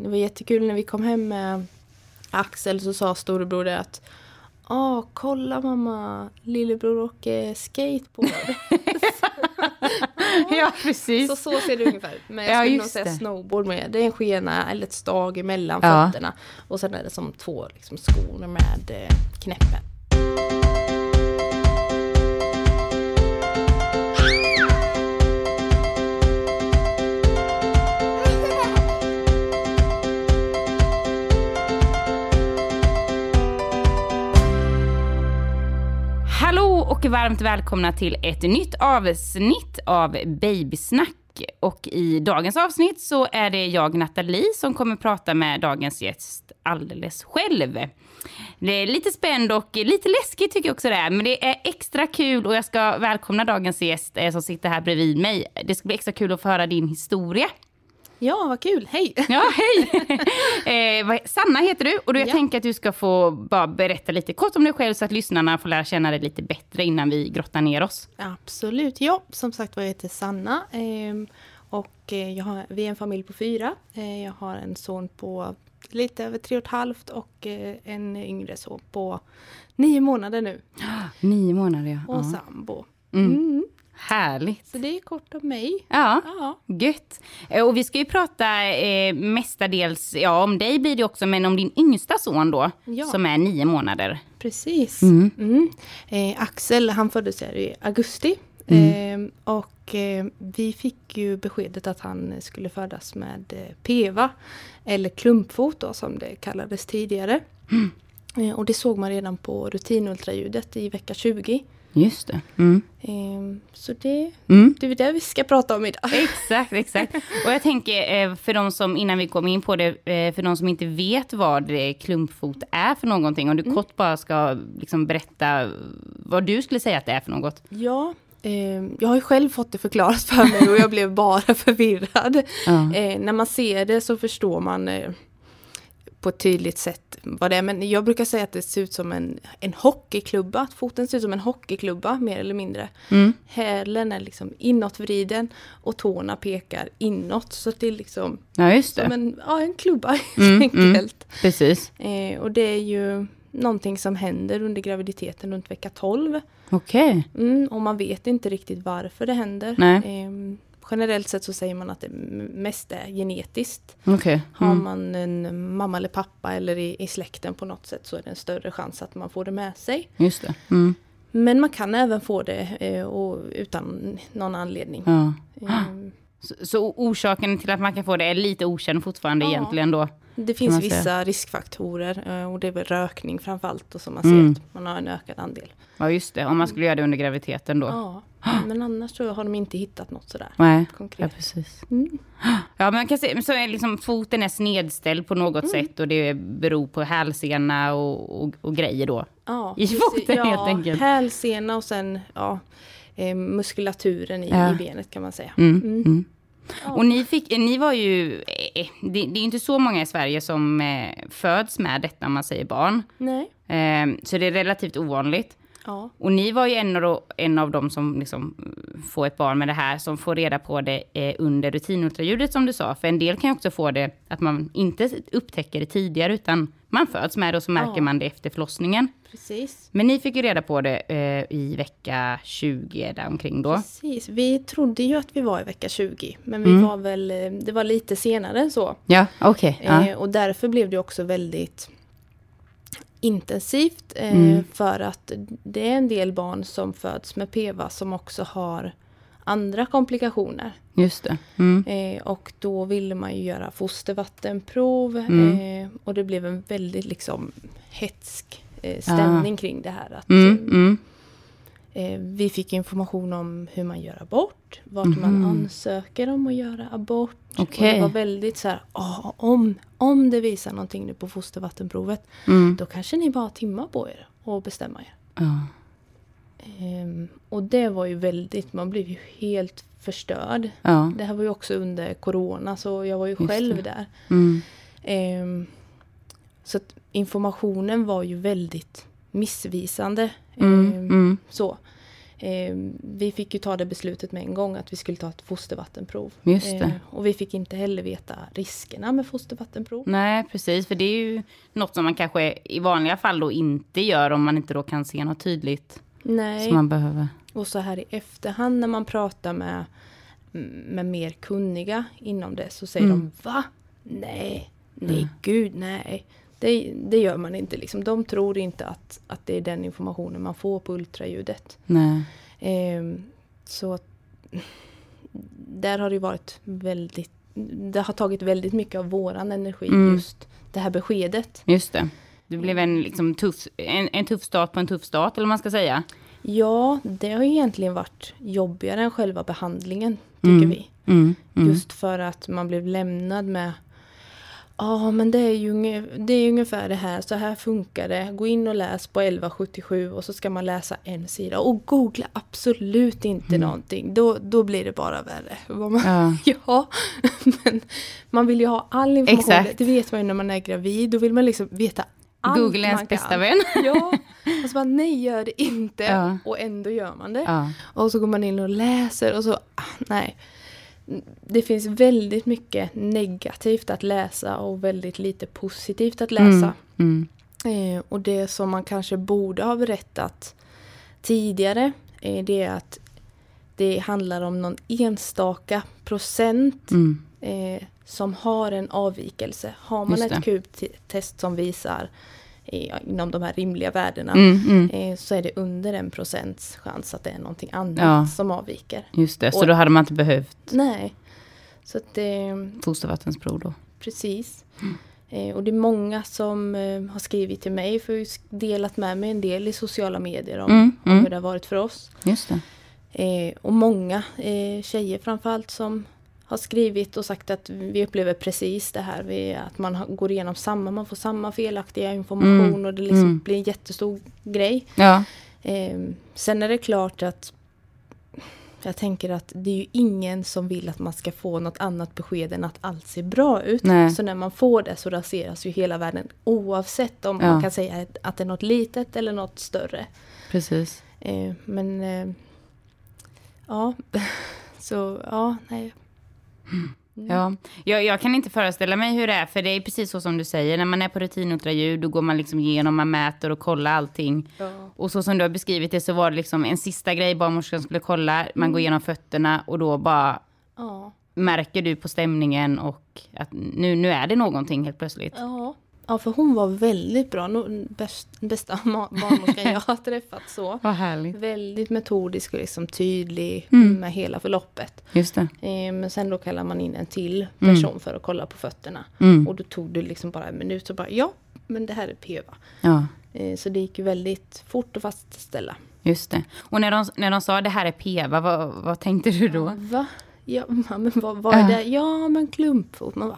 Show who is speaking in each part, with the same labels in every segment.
Speaker 1: det var jättekul när vi kom hem med Axel, så sa storebror det att kolla mamma, lillebror åker skateboard.
Speaker 2: Ja, precis.
Speaker 1: Så ser det ungefär ut. Men jag skulle nog säga snowboard med. Det är en skena eller ett stag emellan fötterna. Och sen är det som 2 liksom, skor med knäppen.
Speaker 2: Och varmt välkomna till ett nytt avsnitt av Babysnack. Och i dagens avsnitt så är det jag, Nathalie, som kommer prata med dagens gäst alldeles själv. Det är lite spänd och lite läskigt tycker jag också det är. Men det är extra kul och jag ska välkomna dagens gäst som sitter här bredvid mig. Det ska bli extra kul att få höra din historia.
Speaker 1: Ja, vad kul. Hej!
Speaker 2: Ja, hej! Sanna heter du och jag tänker att du ska få bara berätta lite kort om dig själv så att lyssnarna får lära känna dig lite bättre innan vi grottar ner oss.
Speaker 1: Absolut, ja. Som sagt jag heter Sanna och vi är en familj på 4. Jag har en son på lite över 3,5 och en yngre son på 9 månader nu.
Speaker 2: 9 månader, ja.
Speaker 1: Och sambo.
Speaker 2: Härligt.
Speaker 1: Så det är kort om mig.
Speaker 2: Ja, gött. Och vi ska ju prata mestadels, om dig blir det också, men om din yngsta son då, som är 9 månader.
Speaker 1: Precis. Axel, han föddes här i augusti. Och vi fick ju beskedet att han skulle födas med PEVA, eller klumpfot då, som det kallades tidigare. Och det såg man redan på rutinultraljudet i vecka 20.
Speaker 2: Just det.
Speaker 1: Så det är det vi ska prata om idag.
Speaker 2: Exakt. Och jag tänker, för de som, innan vi kommer in på det, för de som inte vet vad klumpfot är för någonting, om du kort bara ska liksom berätta vad du skulle säga att det är för något.
Speaker 1: Ja, jag har ju själv fått det förklarat för mig och jag blev bara förvirrad. När man ser det så förstår man på ett tydligt sätt vad det är. Men jag brukar säga att det ser ut som en hockeyklubba. Att foten ser ut som en hockeyklubba, mer eller mindre. Hälen är liksom inåtvriden och tårna pekar inåt. Så det är liksom som en klubba helt enkelt.
Speaker 2: Precis.
Speaker 1: Och det är ju någonting som händer under graviditeten runt vecka 12.
Speaker 2: Okej.
Speaker 1: Och man vet inte riktigt varför det händer. Generellt sett så säger man att det mest är genetiskt. Har man en mamma eller pappa eller i släkten på något sätt så är det en större chans att man får det med sig.
Speaker 2: Just det.
Speaker 1: Men man kan även få det utan någon anledning.
Speaker 2: Så orsaken till att man kan få det är lite okänd fortfarande egentligen då?
Speaker 1: Det finns vissa riskfaktorer och det är väl rökning framförallt och som man ser att man har en ökad andel.
Speaker 2: Ja just det, om man skulle göra det under graviditeten då.
Speaker 1: Ja, men annars så har de inte hittat något sådär konkret.
Speaker 2: Ja precis. Ja, men man kan se, så är liksom foten är snedställd på något sätt och det beror på hälsena och grejer då. Ja, i foten helt enkelt.
Speaker 1: Hälsena och sen muskulaturen i benet kan man säga.
Speaker 2: Och ni var ju, det är inte så många i Sverige som föds med detta om man säger barn.
Speaker 1: Nej.
Speaker 2: Så det är relativt ovanligt.
Speaker 1: Ja.
Speaker 2: Och ni var ju en av dem som liksom får ett barn med det här, som får reda på det under rutinultraljudet som du sa. För en del kan ju också få det att man inte upptäcker det tidigare utan man föds med det och så märker man det efter förlossningen.
Speaker 1: Precis.
Speaker 2: Men ni fick ju reda på det i vecka 20 där omkring då.
Speaker 1: Precis, vi trodde ju att vi var i vecka 20. Men vi var väl, det var lite senare än så.
Speaker 2: Ja, okej.
Speaker 1: Och därför blev det också väldigt intensivt. För att det är en del barn som föds med PEVA som också har andra komplikationer.
Speaker 2: Just det.
Speaker 1: Och då ville man ju göra fostervattenprov. Och det blev en väldigt liksom hetsk stämning kring det här. Att, vi fick information om hur man gör abort. Vart man ansöker om att göra abort.
Speaker 2: Okay.
Speaker 1: Och det var väldigt så här, om det visar någonting nu på fostervattenprovet. Då kanske ni bara har timmar på er och bestämma er. Och det var ju väldigt, man blev ju helt förstörd. Det här var ju också under corona så jag var ju själv där. Så att informationen var ju väldigt missvisande. Så. Vi fick ju ta det beslutet med en gång att vi skulle ta ett fostervattenprov.
Speaker 2: Just det.
Speaker 1: Och vi fick inte heller veta riskerna med fostervattenprov.
Speaker 2: Nej, precis. För det är ju något som man kanske i vanliga fall då inte gör om man inte då kan se något tydligt.
Speaker 1: Nej.
Speaker 2: Som man behöver.
Speaker 1: Och så här i efterhand när man pratar med mer kunniga inom det så säger de, va? Nej, gud, nej. Det gör man inte. Liksom. De tror inte att det är den informationen man får på ultraljudet.
Speaker 2: Nej.
Speaker 1: Så där har det varit det har tagit väldigt mycket av våran energi just det här beskedet.
Speaker 2: Just det. Det blev en tuff start på en tuff start, eller vad man ska säga.
Speaker 1: Ja, det har ju egentligen varit jobbigare än själva behandlingen, tycker vi. Just för att man blev lämnad med men det är ungefär det här, så här funkar det. Gå in och läs på 1177 och så ska man läsa en sida. Och googla absolut inte någonting. Då blir det bara värre. Ja, men man vill ju ha all information.
Speaker 2: Exakt.
Speaker 1: Det vet man ju när man är gravid. Då vill man liksom veta allt
Speaker 2: Google är ens bästa vän.
Speaker 1: Ja, och så bara, nej, gör det inte. Ja. Och ändå gör man det. Ja. Och så går man in och läser och så, nej. Det finns väldigt mycket negativt att läsa och väldigt lite positivt att läsa. Och det som man kanske borde ha berättat tidigare det är att det handlar om någon enstaka procent som har en avvikelse. Har man ett QT-test som visar inom de här rimliga värdena så är det under 1% chans att det är någonting annat som avviker.
Speaker 2: Just det, så då hade man inte behövt.
Speaker 1: Nej. Så att
Speaker 2: fostervattensprov då.
Speaker 1: Precis. Och det är många som har skrivit till mig för att delat med mig en del i sociala medier om hur det har varit för oss.
Speaker 2: Just
Speaker 1: det. Och många tjejer framförallt som har skrivit och sagt att vi upplever precis det här. Att man går igenom man får samma felaktiga information och det liksom blir en jättestor grej. Ja. Sen är det klart att jag tänker att det är ju ingen som vill att man ska få något annat besked än att allt ser bra ut. Nej. Så när man får det så raseras ju hela världen oavsett om man kan säga att det är något litet eller något större.
Speaker 2: Precis.
Speaker 1: Men ja, så ja, nej.
Speaker 2: Ja, jag kan inte föreställa mig hur det är, för det är precis så som du säger, när man är på rutinultraljud då går man liksom igenom, man mäter och kollar allting. Och så som du har beskrivit det så var det liksom en sista grej barnmorskan skulle kolla, man går igenom fötterna och då bara märker du på stämningen och att nu är det någonting helt plötsligt. Ja,
Speaker 1: för hon var väldigt bra. Bästa barnmorskan jag har träffat så.
Speaker 2: Vad härligt.
Speaker 1: Väldigt metodisk och liksom tydlig med hela förloppet.
Speaker 2: Just det.
Speaker 1: Men sen då kallar man in en till person för att kolla på fötterna. Och då tog det liksom bara en minut och bara, men det här är PEVA. Ja. Så det gick ju väldigt fort att fastställa.
Speaker 2: Just det. Och när de sa det här är PEVA, vad tänkte du då?
Speaker 1: Va? Ja, men vad är det? Ja, men klumpfot. Man bara,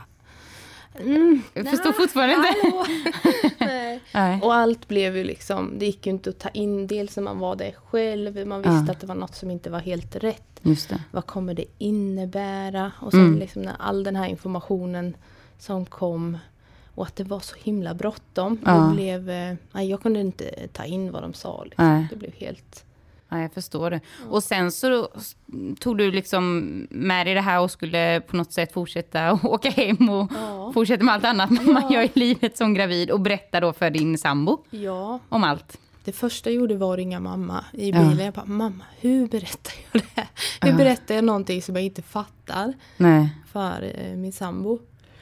Speaker 2: jag förstår fortfarande inte.
Speaker 1: Nej. Och allt blev ju liksom, det gick ju inte att ta in, dels när man var där själv, man visste att det var något som inte var helt rätt. Just det. Vad kommer det innebära? Och sen liksom när all den här informationen som kom och att det var så himla bråttom, det blev, jag kunde inte ta in vad de sa liksom. Det blev helt...
Speaker 2: Ja, jag förstår det. Och sen så tog du liksom med dig det här och skulle på något sätt fortsätta och åka hem och fortsätta med allt annat man gör i livet som gravid och berätta då för din sambo om allt.
Speaker 1: Det första jag gjorde var att ringa mamma i bilen. Jag bara, mamma, hur berättar jag det här? Hur berättar jag någonting som jag inte fattar för min sambo?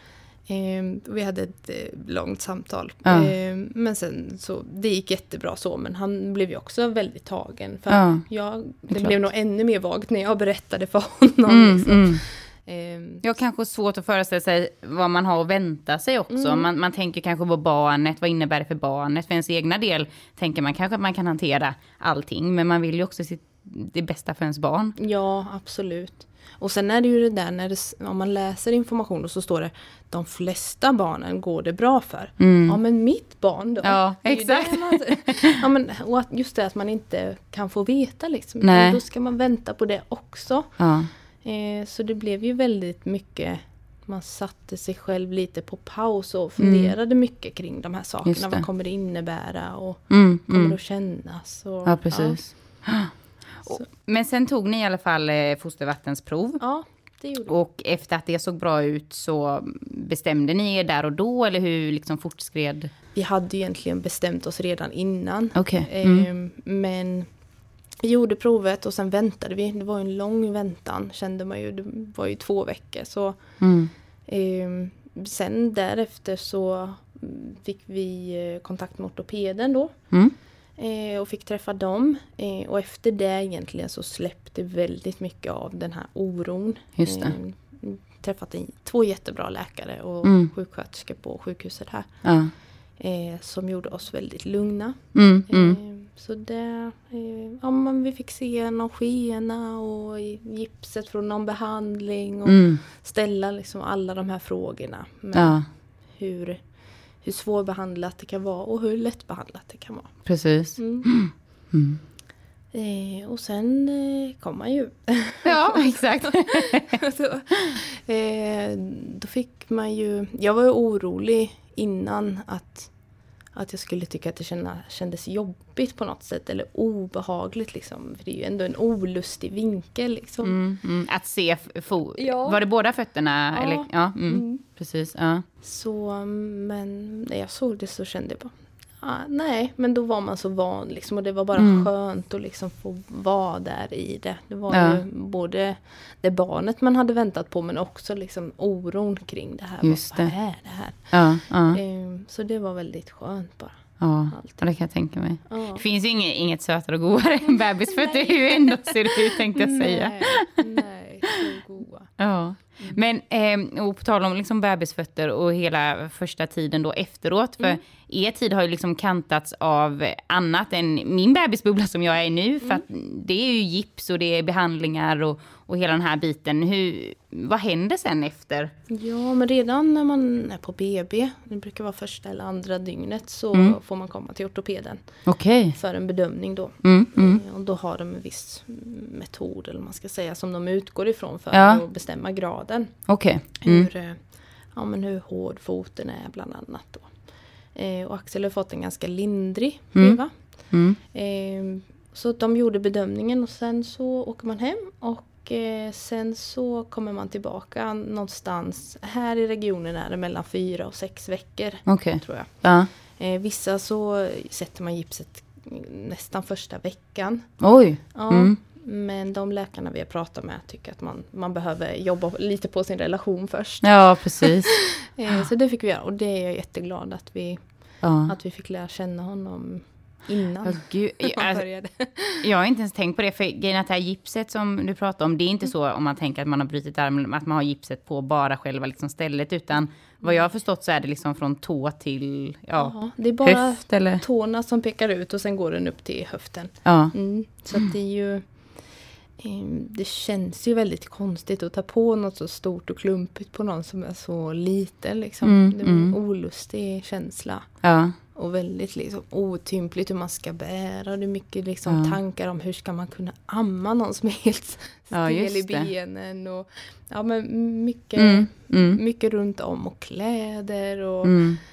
Speaker 1: Vi hade ett långt samtal. Men sen så, det gick jättebra så. Men han blev ju också väldigt tagen. För det blev nog ännu mer vagt när jag berättade för honom. Liksom.
Speaker 2: Jag kanske svårt att föreställa sig vad man har att vänta sig också. Man tänker kanske på barnet. Vad innebär det för barnet? För ens egna del tänker man kanske att man kan hantera allting. Men man vill ju också det bästa för ens barn.
Speaker 1: Ja, absolut. Och sen är det ju det där om man läser information och så står det de flesta barnen går det bra för. Ja, men mitt barn då?
Speaker 2: Ja, exakt.
Speaker 1: Och just det att man inte kan få veta liksom. Nej. Då ska man vänta på det också. Ja. Så det blev ju väldigt mycket, man satte sig själv lite på paus och funderade mycket kring de här sakerna. Vad kommer det innebära och kommer det att kännas? Och,
Speaker 2: ja, precis. Ja. Men sen tog ni i alla fall fostervattensprov.
Speaker 1: Ja, det gjorde vi.
Speaker 2: Och efter att det såg bra ut så bestämde ni er där och då, eller hur liksom fortskred?
Speaker 1: Vi hade egentligen bestämt oss redan innan.
Speaker 2: Okej.
Speaker 1: Men vi gjorde provet och sen väntade vi. Det var en lång väntan, kände man ju. Det var ju 2 veckor. Så, sen därefter så fick vi kontakt med ortopeden då. Och fick träffa dem. Och efter det egentligen så släppte väldigt mycket av den här oron.
Speaker 2: Just det.
Speaker 1: Träffat 2 jättebra läkare och sjuksköterskor på sjukhuset här.
Speaker 2: Ja.
Speaker 1: Som gjorde oss väldigt lugna. Så det, men vi fick se någon skena och gipset från någon behandling. Och ställa liksom alla de här frågorna. Med hur svårbehandlat det kan vara och hur lättbehandlat det kan vara.
Speaker 2: Precis.
Speaker 1: Och sen kom man ju.
Speaker 2: Ja, exakt.
Speaker 1: Så, då fick man ju... Jag var ju orolig innan att jag skulle tycka att det kändes jobbigt på något sätt. Eller obehagligt liksom. För det är ju ändå en olustig vinkel liksom.
Speaker 2: Att se var det båda fötterna?
Speaker 1: Ja.
Speaker 2: Eller? Ja, precis. Ja.
Speaker 1: Så, men när jag såg det så kände jag bara... nej, men då var man så van liksom, och det var bara skönt att liksom få vara där i det. Det var ju både det barnet man hade väntat på, men också liksom oron kring det här.
Speaker 2: Just
Speaker 1: vad
Speaker 2: det.
Speaker 1: är det här? Så det var väldigt skönt bara.
Speaker 2: Ja, det kan jag tänka mig.
Speaker 1: Ja.
Speaker 2: Det finns ju inget sötare och godare än bebis, för det är ju ändå ser det ut, tänkte jag säga.
Speaker 1: Nej, så goda.
Speaker 2: Ja. Men och på tal om liksom bebisfötter och hela första tiden då efteråt, för er tid har ju liksom kantats av annat än min bebisbubbla som jag är nu, för att det är ju gips och det är behandlingar och hela den här biten. Vad händer sen efter?
Speaker 1: Ja, men redan när man är på BB, det brukar vara första eller andra dygnet, så får man komma till ortopeden.
Speaker 2: Okej.
Speaker 1: För en bedömning då. Och då har de en viss metod, eller man ska säga, som de utgår ifrån för att bestämma graden.
Speaker 2: Okej.
Speaker 1: Hur hård foten är bland annat då. Och Axel har fått en ganska lindrig skeva. Så de gjorde bedömningen och sen så åker man hem och sen så kommer man tillbaka någonstans. Här i regionen är det mellan 4 och 6 veckor, tror jag.
Speaker 2: Ja.
Speaker 1: Vissa så sätter man gipset nästan första veckan.
Speaker 2: Oj.
Speaker 1: Ja, men de läkarna vi har pratat med tycker att man behöver jobba lite på sin relation först.
Speaker 2: Ja, precis.
Speaker 1: Så det fick vi göra, och det är jag jätteglad att vi fick lära känna honom innan han började.
Speaker 2: Jag har inte ens tänkt på det, för grejen att det här gipset som du pratar om, det är inte så om man tänker att man har brutit armen, att man har gipset på bara själva liksom stället, utan vad jag har förstått så är det liksom från tå till
Speaker 1: det är bara
Speaker 2: höft, eller?
Speaker 1: Tårna som pekar ut och sen går den upp till höften. Så att det är ju det känns ju väldigt konstigt att ta på något så stort och klumpigt på någon som är så liten liksom. Det är en olustig känsla. Ja. Och väldigt liksom otympligt hur man ska bära. Det är mycket liksom tankar om hur ska man kunna amma någon som är helt stel i benen. Och, men mycket runt om, och kläder. Och,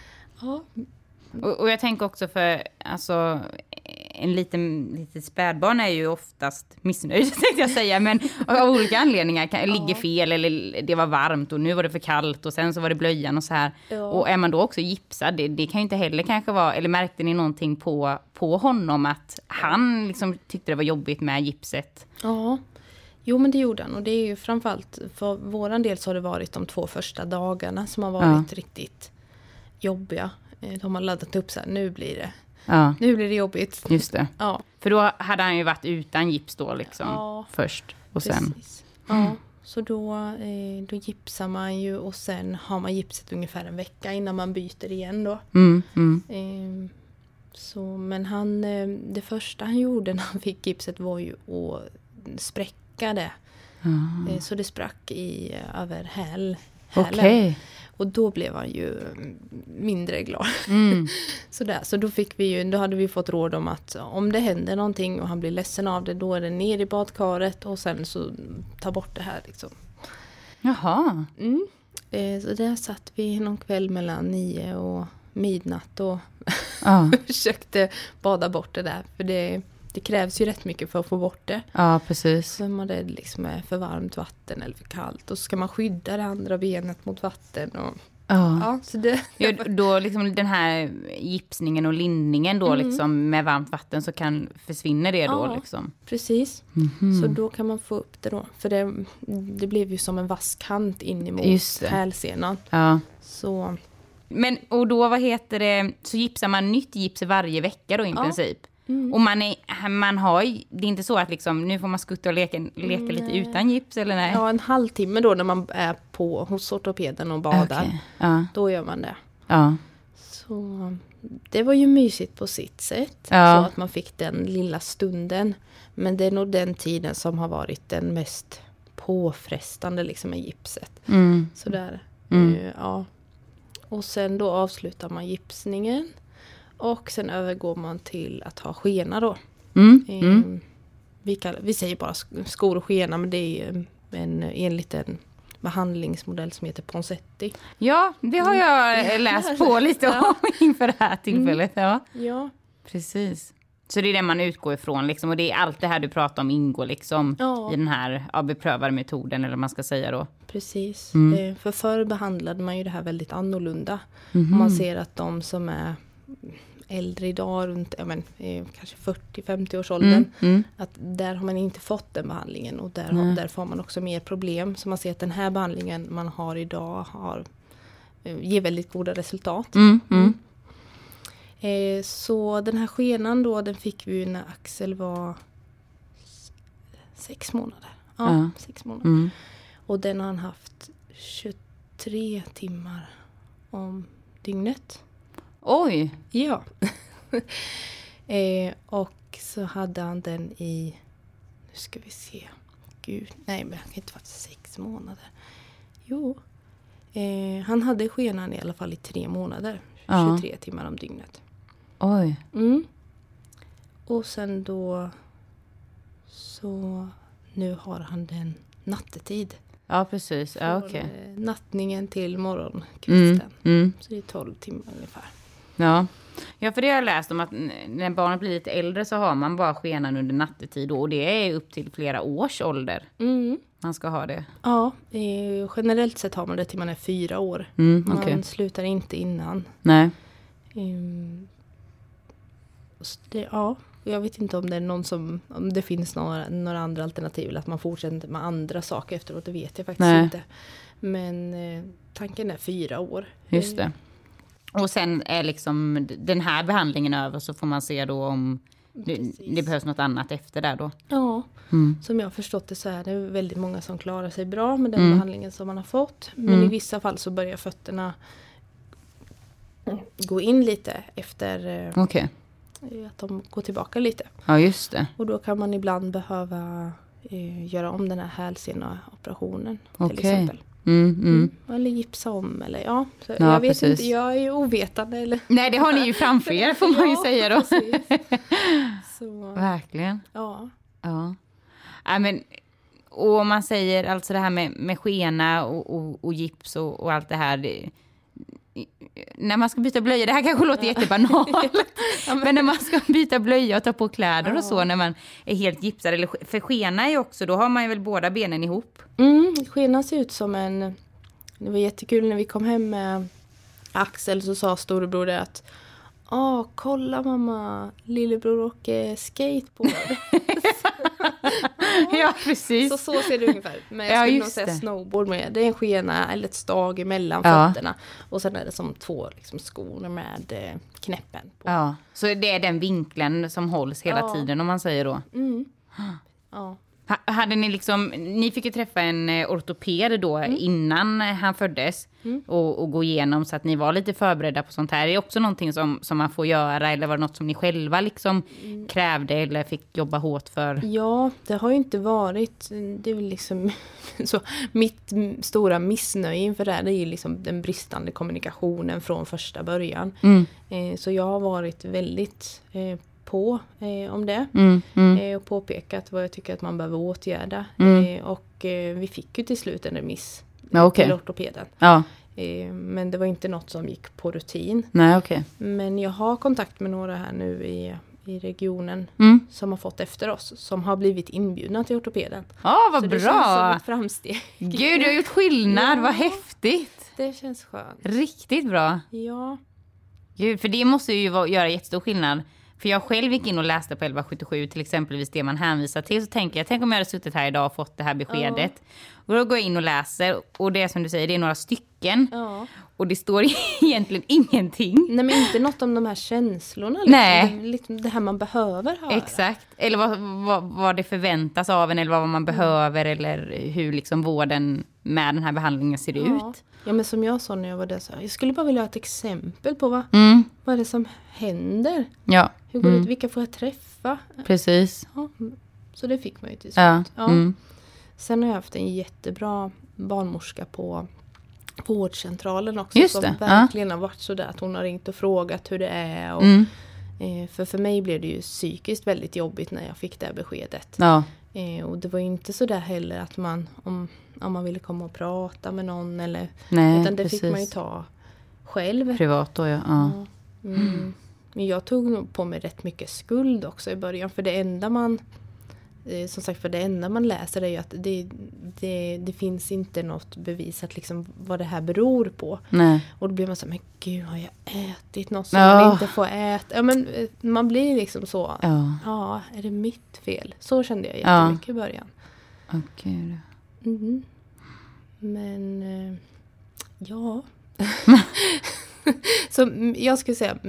Speaker 2: och jag tänker också för alltså, en liten spädbarn är ju oftast missnöjd, tänkte jag säga, men av olika anledningar ligger fel, eller det var varmt och nu var det för kallt och sen så var det blöjan och så här. Och är man då också gipsad, det kan ju inte heller kanske vara, eller märkte ni någonting på honom att han liksom tyckte det var jobbigt med gipset? Ja.
Speaker 1: Jo, men det gjorde han, och det är ju framförallt för våran del så har det varit de 2 första dagarna som har varit riktigt jobbiga. De har laddat upp så här, nu blir det jobbigt.
Speaker 2: Just det. Ja. För då hade han ju varit utan gips då liksom först och sen.
Speaker 1: Ja, så då gipsar man ju, och sen har man gipset ungefär en vecka innan man byter igen då. Så, men det första han gjorde när han fick gipset var ju att spräcka det. Så det sprack över hälen.
Speaker 2: Okej.
Speaker 1: Och då blev han ju mindre glad. Så då hade vi fått råd om att om det händer någonting och han blir ledsen av det, då är det ner i badkaret och sen så ta bort det här liksom.
Speaker 2: Jaha.
Speaker 1: Så där satt vi någon kväll mellan 9 och midnatt och försökte bada bort det där. För det det krävs ju rätt mycket för att få bort det.
Speaker 2: Ja, precis.
Speaker 1: Så man det liksom är för varmt vatten eller för kallt. Och så ska man skydda det andra benet mot vatten. Och, ja, så det...
Speaker 2: Då liksom den här gipsningen och lindningen då liksom med varmt vatten så försvinner det då liksom.
Speaker 1: Precis. Så då kan man få upp det då. För det blev ju som en vass kant in emot hälsenan. Ja. Så...
Speaker 2: Men, och då, så gipsar man nytt gips varje vecka då i princip? Och man har, det är inte så att liksom, nu får man skutta och leka lite utan gips eller nej?
Speaker 1: Ja, en halvtimme då när man är hos ortopeden och badar. Okay. Ja. Då gör man det. Ja. Så det var ju mysigt på sitt sätt. Så att man fick den lilla stunden. Men det är nog den tiden som har varit den mest påfrestande liksom med gipset. Sådär. Ja. Och sen då avslutar man gipsningen. Och sen övergår man till att ha skena då. Vi säger bara skor och skena, men det är en liten behandlingsmodell som heter Ponseti.
Speaker 2: Ja, det har jag läst på lite om inför det här tillfället. Ja, precis. Så det är det man utgår ifrån liksom, och det är allt det här du pratar om ingår liksom i den här beprövade metoden eller vad man ska säga då.
Speaker 1: Precis. För förr behandlade man ju det här väldigt annorlunda. Man ser att de som är äldre idag runt kanske 40-50 års åldern att där har man inte fått den behandlingen och där får man också mer problem. Så man ser att den här behandlingen man har idag ger väldigt goda resultat. Så den här skenan då, den fick vi när Axel var 6 månader. Ja, 6 månader. Och den har han haft 23 timmar om dygnet.
Speaker 2: Oj!
Speaker 1: Ja. Och så hade han den i, nu ska vi se. Gud, nej men han kan inte vara 6 månader. Jo. Han hade skenan i alla fall i 3 månader. 23 timmar om dygnet.
Speaker 2: Oj.
Speaker 1: Och sen då så nu har han den nattetid.
Speaker 2: Ja, precis. Ja, okej.
Speaker 1: Nattningen till morgonkvisten. Så det är 12 timmar ungefär.
Speaker 2: Ja, för det har jag läst om att när barnet blir lite äldre så har man bara skenan under nattetid och det är upp till flera års ålder. Man ska ha det. Ja,
Speaker 1: generellt sett har man det till man är 4 år. Man slutar inte innan.
Speaker 2: Nej.
Speaker 1: Jag vet inte om det är om det finns några andra alternativ eller att man fortsätter med andra saker efteråt, det vet jag faktiskt inte. Men tanken är 4 år.
Speaker 2: Just det. Och sen är liksom den här behandlingen över så får man se då om det behövs något annat efter där då.
Speaker 1: Ja, som jag har förstått det så är det väldigt många som klarar sig bra med den behandlingen som man har fått. Men i vissa fall så börjar fötterna gå in lite efter att de går tillbaka lite.
Speaker 2: Ja, just det.
Speaker 1: Och då kan man ibland behöva göra om den här hälseneoperationen till exempel. Eller gipsa om eller så jag vet inte, jag är ju ovetande eller.
Speaker 2: Nej, det har ni ju framför er får man ju säga då.
Speaker 1: Så.
Speaker 2: Verkligen. Ja, men och om man säger alltså det här med skena och gips och allt det här när man ska byta blöja, det här kanske låter jättebanalt. Men när man ska byta blöja och ta på kläder och så när man är helt gipsad. Eller, för skena är ju också, då har man ju väl båda benen ihop.
Speaker 1: Skena ser ut som det var jättekul när vi kom hem med Axel så sa storebror det att kolla mamma, lillebror åker skateboard.
Speaker 2: Ja, precis.
Speaker 1: Så ser det ungefär. Men jag skulle nog säga snowboard med. Det är en skena eller ett stag emellan fötterna. Och sen är det som 2 liksom, skor med knäppen på.
Speaker 2: Ja, så det är den vinkeln som hålls hela tiden om man säger då. Ja. Hade ni liksom, ni fick ju träffa en ortoped då innan han föddes och gå igenom så att ni var lite förberedda på sånt här. Är det också någonting som man får göra eller var det något som ni själva liksom krävde eller fick jobba hårt för?
Speaker 1: Ja, det har ju inte varit, det är väl liksom så mitt stora missnöje inför det här är ju liksom den bristande kommunikationen från första början. Så jag har varit väldigt på om det och påpekat vad jag tycker att man behöver åtgärda och vi fick ju till slut en remiss till ortopeden. Men det var inte något som gick på rutin.
Speaker 2: Nej, okay.
Speaker 1: Men jag har kontakt med några här nu i regionen som har fått efter oss. Som har blivit inbjudna till ortopeden.
Speaker 2: Vad
Speaker 1: så
Speaker 2: bra!
Speaker 1: Det känns som ett framsteg.
Speaker 2: Gud, du har gjort skillnad. Vad häftigt.
Speaker 1: Det känns skönt.
Speaker 2: Riktigt bra.
Speaker 1: Ja.
Speaker 2: Gud, för det måste ju göra jättestor skillnad. För jag själv gick in och läste på 1177, till exempelvis det man hänvisar till. Så tänker jag, tänk om jag hade suttit här idag och fått det här beskedet. Och då går jag in och läser. Och det är som du säger, det är några stycken.
Speaker 1: Ja.
Speaker 2: Och det står egentligen ingenting.
Speaker 1: Nej, men inte något om de här känslorna.
Speaker 2: Nej.
Speaker 1: Det här man behöver höra.
Speaker 2: Exakt. Eller vad det förväntas av en. Eller vad man behöver. Eller hur liksom vården med den här behandlingen ser ut.
Speaker 1: Ja, men som jag sa när jag var där. Så jag skulle bara vilja ha ett exempel på vad är det som händer.
Speaker 2: Ja.
Speaker 1: Hur går det ut? Vilka får jag träffa?
Speaker 2: Precis.
Speaker 1: Ja, så det fick man ju till slut. Ja. Sen har jag haft en jättebra barnmorska på vårdcentralen också.
Speaker 2: Just
Speaker 1: som
Speaker 2: det.
Speaker 1: verkligen har varit så där att hon har ringt och frågat hur det är. Och, för mig blev det ju psykiskt väldigt jobbigt när jag fick det här beskedet.
Speaker 2: Ja.
Speaker 1: Och det var ju inte så där heller att man, om man ville komma och prata med någon. Eller,
Speaker 2: Nej,
Speaker 1: utan det
Speaker 2: precis.
Speaker 1: fick man ju ta själv.
Speaker 2: Privat då, ja.
Speaker 1: Men jag tog nog på mig rätt mycket skuld också i början. För det enda man... Som sagt, för det enda man läser är ju att det finns inte något bevisat liksom vad det här beror på.
Speaker 2: Nej.
Speaker 1: Och då blir man så här, men gud, har jag ätit något som man inte får äta? Ja, men man blir liksom så, är det mitt fel? Så kände jag jättemycket i början.
Speaker 2: Okej.
Speaker 1: Men, ja. Så jag skulle säga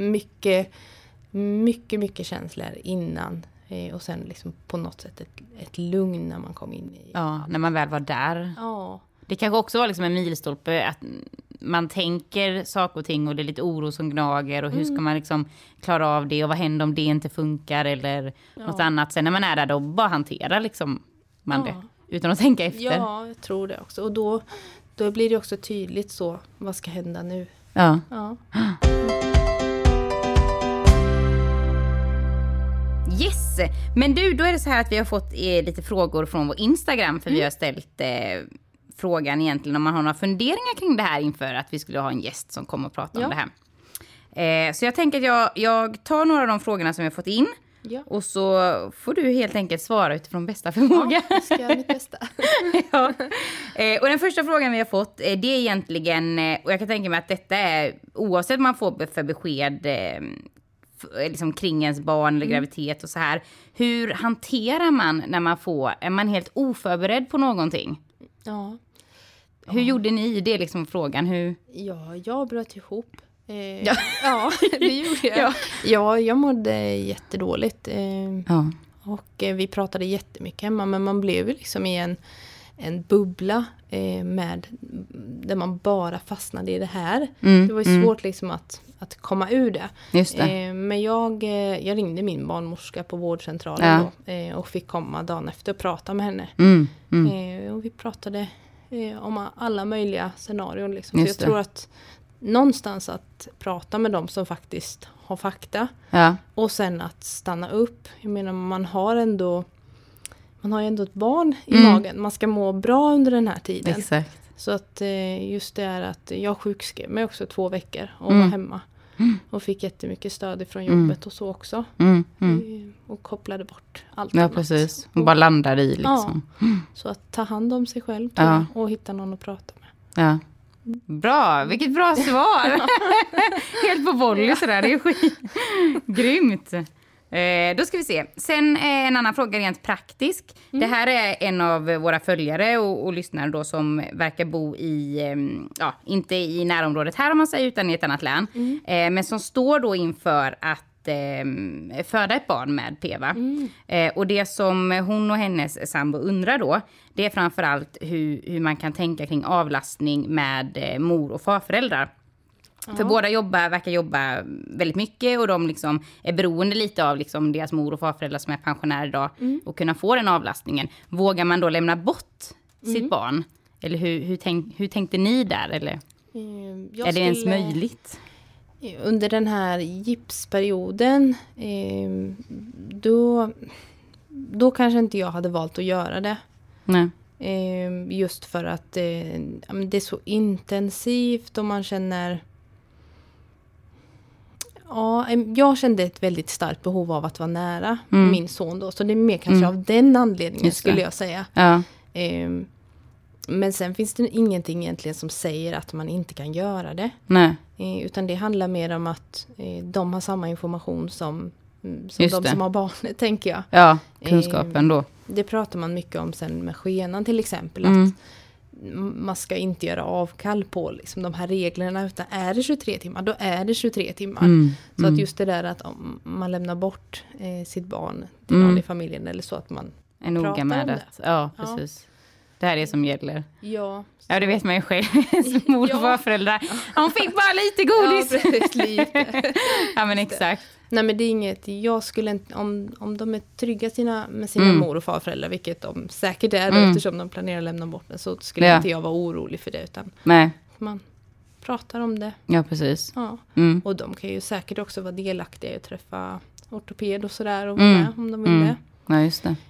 Speaker 1: mycket känslor innan. Och sen liksom på något sätt ett lugn när man kom in i...
Speaker 2: Ja, när man väl var där.
Speaker 1: Ja.
Speaker 2: Det kanske också var liksom en milstolpe att man tänker saker och ting och det är lite oro som gnager och hur ska man liksom klara av det och vad händer om det inte funkar eller något annat. Sen när man är där då bara hanterar liksom man det utan att tänka efter.
Speaker 1: Ja, jag tror det också. Och då blir det också tydligt så, vad ska hända nu?
Speaker 2: Ja. Yes, men du, då är det så här att vi har fått lite frågor från vår Instagram för vi har ställt frågan egentligen om man har några funderingar kring det här inför att vi skulle ha en gäst som kommer och prata om det här. Så jag tänker att jag tar några av de frågorna som vi har fått in och så får du helt enkelt svara utifrån bästa förmåga.
Speaker 1: Ja, jag ska göra mitt bästa.
Speaker 2: Och den första frågan vi har fått, det är egentligen, och jag kan tänka mig att detta är oavsett vad man får för besked liksom kring ens barn eller graviditet och så här. Hur hanterar man när man är man helt oförberedd på någonting?
Speaker 1: Ja.
Speaker 2: Hur gjorde ni? Det är liksom frågan.
Speaker 1: Ja, jag bröt ihop. Ja, det gjorde jag. Ja, jag mådde jättedåligt. Och vi pratade jättemycket hemma, men man blev ju liksom i en bubbla där man bara fastnade i det här. Det var ju svårt liksom att komma ur det.
Speaker 2: Just det.
Speaker 1: Men jag ringde min barnmorska på vårdcentralen då, och fick komma dagen efter och prata med henne. Och vi pratade om alla möjliga scenarion. Liksom. Så jag tror att någonstans att prata med dem som faktiskt har fakta. Och sen att stanna upp. Jag menar, man har ju ändå ett barn i magen. Man ska må bra under den här tiden.
Speaker 2: Exakt.
Speaker 1: Så att just det är att jag sjukskrev mig också 2 veckor och var hemma. Och fick jättemycket stöd från jobbet och så också. Och kopplade bort allt annat.
Speaker 2: Ja, precis. Och bara landar i liksom.
Speaker 1: Ja. Så att ta hand om sig själv och hitta någon att prata med.
Speaker 2: Ja. Bra, vilket bra svar. Helt på volley sådär, det är grymt. Då ska vi se. Sen en annan fråga rent praktisk. Det här är en av våra följare och lyssnare då som verkar bo i, inte i närområdet här om man säger utan i ett annat län. Men som står då inför att föda ett barn med PEVA. Och det som hon och hennes sambo undrar då, det är framförallt hur man kan tänka kring avlastning med mor- och farföräldrar. För båda verkar jobba väldigt mycket och de liksom är beroende lite av liksom deras mor- och farföräldrar som är pensionärer idag och kunna få den avlastningen. Vågar man då lämna bort sitt barn? Eller hur tänkte ni där? Eller är det ens möjligt?
Speaker 1: Under den här gipsperioden då kanske inte jag hade valt att göra det.
Speaker 2: Nej.
Speaker 1: Just för att det är så intensivt och man känner Ja, jag kände ett väldigt starkt behov av att vara nära min son då. Så det är mer kanske av den anledningen skulle jag säga.
Speaker 2: Ja.
Speaker 1: Men sen finns det ingenting egentligen som säger att man inte kan göra det.
Speaker 2: Nej.
Speaker 1: Utan det handlar mer om att de har samma information som de som har barnet, tänker jag.
Speaker 2: Ja, kunskapen då.
Speaker 1: Det pratar man mycket om sen med skenan till exempel. Att man ska inte göra avkall på liksom, de här reglerna. Utan är det 23 timmar, då är det 23 timmar. Så att just det där att om man lämnar bort sitt barn till någon i familjen eller så att man
Speaker 2: är noga med det. Ja, precis. Det här är det som gäller.
Speaker 1: Ja.
Speaker 2: Ja, det vet man ju själv som mor och farföräldrar. Hon fick bara lite godis.
Speaker 1: Ja, precis, lite.
Speaker 2: Ja, men exakt.
Speaker 1: Nej, men det är inget, jag skulle inte, om de är trygga med sina mor- och farföräldrar, vilket de säkert är eftersom de planerar att lämna bort den, så skulle inte jag vara orolig för det, utan man pratar om det.
Speaker 2: Ja, precis.
Speaker 1: Ja. Och de kan ju säkert också vara delaktiga och träffa ortoped och sådär och vara med om de vill det.
Speaker 2: Ja, just det.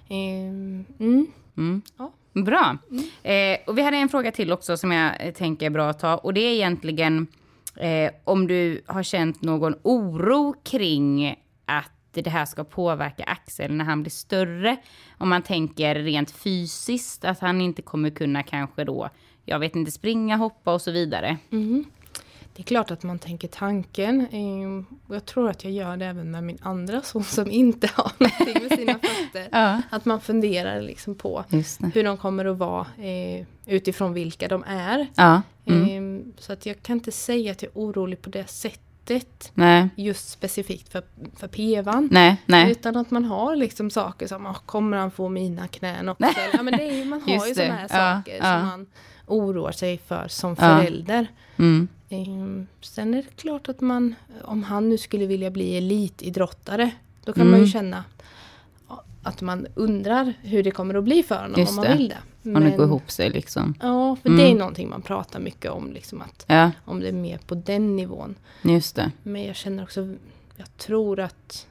Speaker 1: Ja.
Speaker 2: Bra. Och vi hade en fråga till också som jag tänker är bra att ta. Och det är egentligen om du har känt någon oro kring att det här ska påverka Axel när han blir större. Om man tänker rent fysiskt att han inte kommer kunna kanske då, jag vet inte, springa, hoppa och så vidare.
Speaker 1: Det är klart att man tänker tanken. Och jag tror att jag gör det även med min andra son som inte har någonting med sina fötter. Att man funderar liksom på hur de kommer att vara utifrån vilka de är. Så att jag kan inte säga att jag är orolig på det sättet.
Speaker 2: Nej.
Speaker 1: Just specifikt för pevan.
Speaker 2: Nej.
Speaker 1: Utan att man har liksom saker som, kommer han få mina knän också? Ja, men det är, man har ju sådana här saker som man oroar sig för som förälder. Sen är det klart att om han nu skulle vilja bli elitidrottare, då kan man ju känna att man undrar hur det kommer att bli för honom om man vill det.
Speaker 2: Men, om det går ihop sig liksom.
Speaker 1: Ja, för det är någonting man pratar mycket om, liksom att om det är mer på den nivån.
Speaker 2: Just det.
Speaker 1: Men jag känner också, jag tror att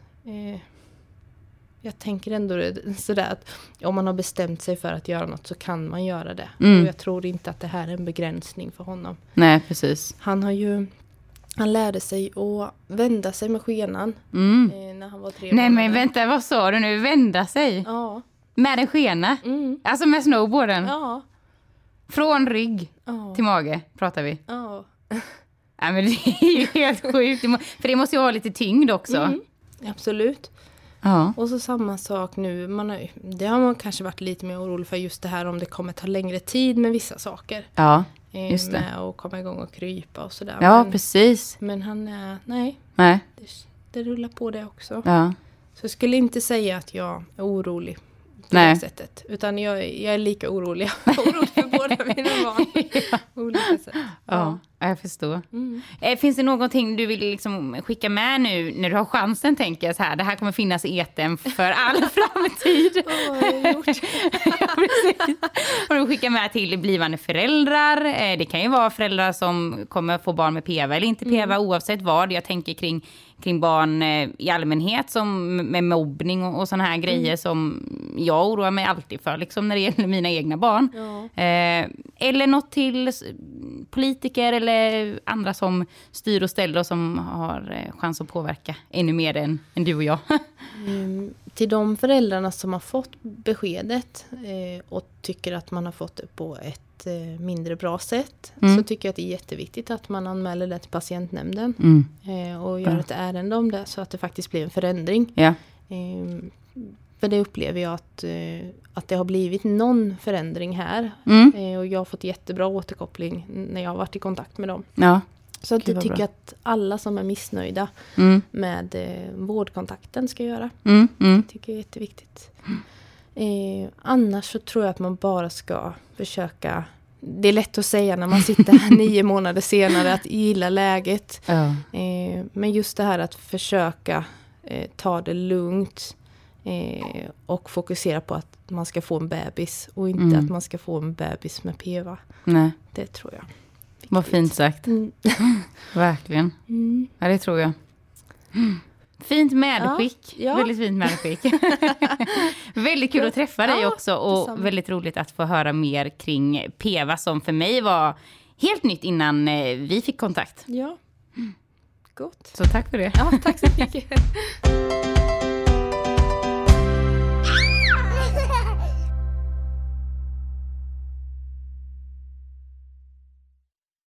Speaker 1: jag tänker ändå sådär att om man har bestämt sig för att göra något så kan man göra det. Och jag tror inte att det här är en begränsning för honom.
Speaker 2: Nej, precis.
Speaker 1: Han lärde sig att vända sig med skenan när han var 3 månader.
Speaker 2: Nej, men vänta, vad sa du nu? Vända sig?
Speaker 1: Ja.
Speaker 2: Med en skena? Alltså med snowboarden?
Speaker 1: Ja.
Speaker 2: Från rygg till mage pratar vi?
Speaker 1: Ja.
Speaker 2: Nej, men det är ju helt sjukt. För det måste ju vara lite tyngd också.
Speaker 1: Absolut.
Speaker 2: Ja.
Speaker 1: Och så samma sak nu. Det har man kanske varit lite mer orolig för, just det här om det kommer ta längre tid med vissa saker.
Speaker 2: Ja, just det.
Speaker 1: Med att komma igång och krypa och sådär.
Speaker 2: Ja, precis.
Speaker 1: Men han är, nej. Det rullar på det också.
Speaker 2: Ja.
Speaker 1: Så jag skulle inte säga att jag är orolig på det sättet. Utan jag är lika orolig. Jag är orolig för båda mina barn. Olika sätt.
Speaker 2: Ja, jag förstår. Finns det någonting du vill liksom skicka med nu när du har chansen, tänker jag så här? Det här kommer finnas i etern för all framtid. Ja, precis. Och du skickar med till blivande föräldrar. Det kan ju vara föräldrar som kommer få barn med PEVA eller inte PEVA, oavsett vad. Jag tänker kring barn i allmänhet som med mobbning och såna här grejer som jag oroar mig alltid för liksom, när det gäller mina egna barn. Eller något till politiker eller andra som styr och ställer och som har chans att påverka ännu mer än du och jag.
Speaker 1: Till de föräldrarna som har fått beskedet och tycker att man har fått det på ett mindre bra sätt, så tycker jag att det är jätteviktigt att man anmäler det till patientnämnden och gör ett ärende om det så att det faktiskt blir en förändring. För det upplever jag att det har blivit någon förändring här. Och jag har fått jättebra återkoppling när jag har varit i kontakt med dem. Så att jag tycker att alla som är missnöjda med vårdkontakten ska göra. Det tycker jag är jätteviktigt. Annars så tror jag att man bara ska försöka. Det är lätt att säga när man sitter här 9 månader senare att gilla läget. Men just det här att försöka ta det lugnt och fokusera på att man ska få en bebis och inte att man ska få en bebis med PEVA.
Speaker 2: Nej.
Speaker 1: Det tror jag.
Speaker 2: Vad fint sagt. Verkligen. Ja, det tror jag. Fint medskick. Väldigt fint medskick. Väldigt kul att träffa dig också. Och väldigt roligt att få höra mer kring PEVA som för mig var helt nytt innan vi fick kontakt.
Speaker 1: gott.
Speaker 2: Så tack för det.
Speaker 1: Ja, tack så mycket.